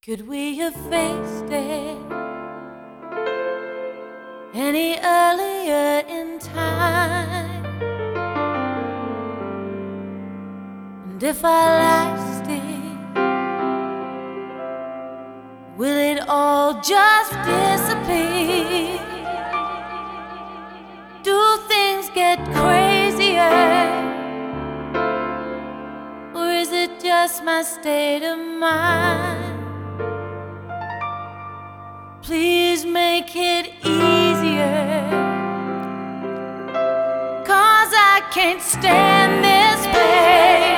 Could we have faced it any earlier in time? And if I lasted, will it all just disappear? Do things get crazier? Or is it just my state of mind? Please make it easier, 'cause I can't stand this pain.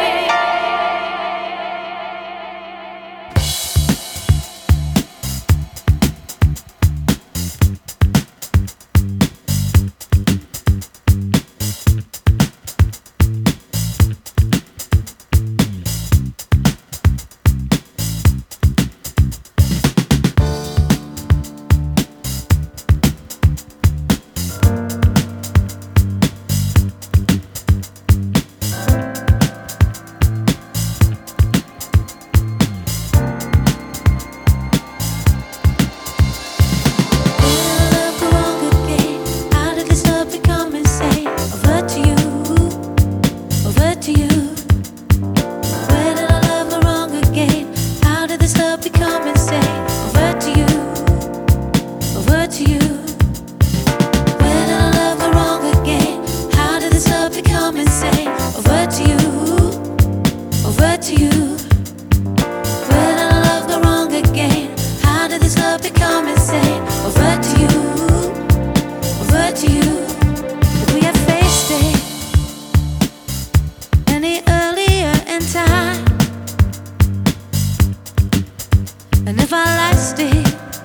And if I lasted,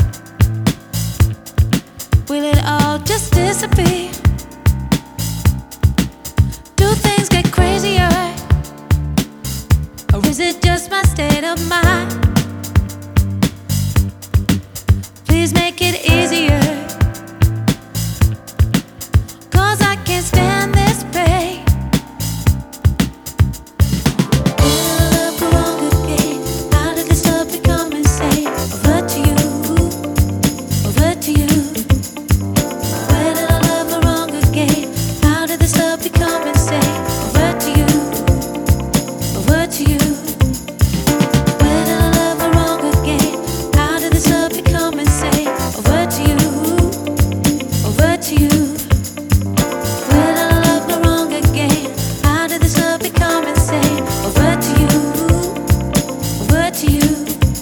will it all just disappear? Do things get crazier? Or is it just my state of mind? Please make it easier, 'cause I can't stand this pain.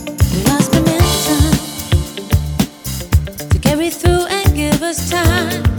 Through and give us time.